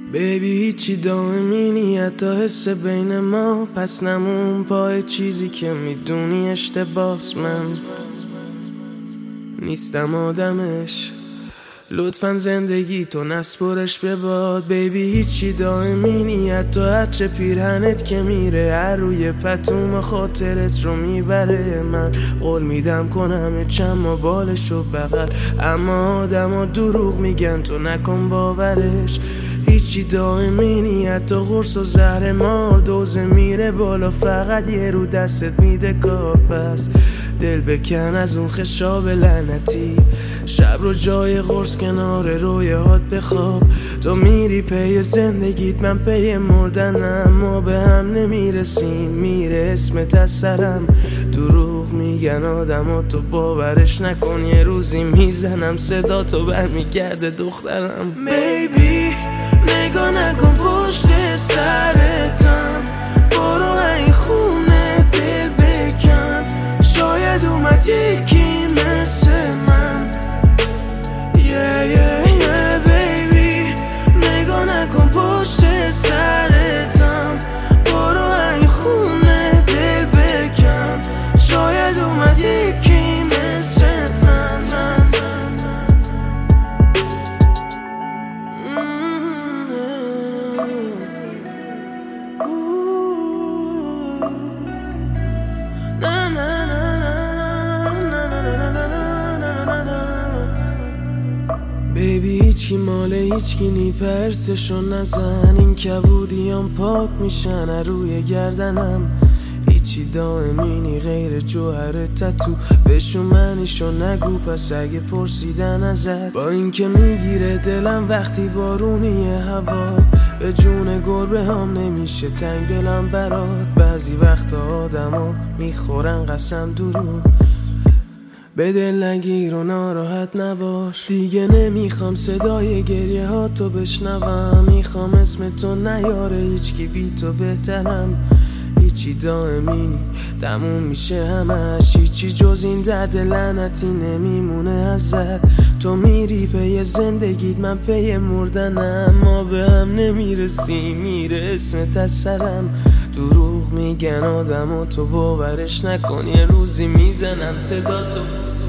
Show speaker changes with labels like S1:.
S1: بیبی هیچی دائمی نیت تا حس بین ما، پس نمون پای چیزی که میدونی اشتباس. من نیستم آدمش، لطفا زندگی تو نسپرش به باد. بیبی هیچی دائمی نیت تا عطر پیرهنت که میره هر روی پتوم خاطرت رو میبره. من قول میدم کنم چما بالشو بغل، اما آدما دروغ میگن تو نکن باورش. هیچی دائمی نیت تا قرص و زهر مار، دوزه میره بالا فقط یه رو دستت میده کار. پس دل بکن از اون خشاب لعنتی، شب رو جای قرص کنار رویات بخواب. تو میری پی زندگیت، من پی مردنم، ما به هم نمیرسیم، میره اسمت از سرم. دروغ میگن آدم تو باورش نکن، یه روزی میزنم صدا تو برمیگرده دخترم. بیبی نگاه نکن پشت سرتم، برو این خونه دل بکن، شاید اومد یکی مثل من. بیبی نگاه نکن پشت سرتم، برو این خونه دل بکن، شاید اومد یکی مثل من. بیبی هیچی ماله هیچکی نی، پرسشو نزن، این کبودیام پاک میشن روی گردنم. هیچی دائمی نی غیر جوهر تتو، بشو منیشو نگو پس اگه پرسیدن ازت. با اینکه میگیره دلم وقتی بارونیه هوا، به جون گربه هم نمیشه تنگ دلم برات. بعضی وقت آدما میخورن قسم دروغ، به دل نگیر و ناراحت نباش. دیگه نمیخوام صدای گریه ها تو بشنوم، میخوام اسم تو نیاره هیچکی بی تو بهترم. هیچی دائمی نی تموم میشه همش، هیچی جز این درد لعنتی نمیمونه ازت. تو میری پی زندگیت، من پی مردنم، ما به هم نمیرسیم، میره اسمت از سرم. دروغ میگن آدم تو باورش نکن، یه روزی میزنم صدا تو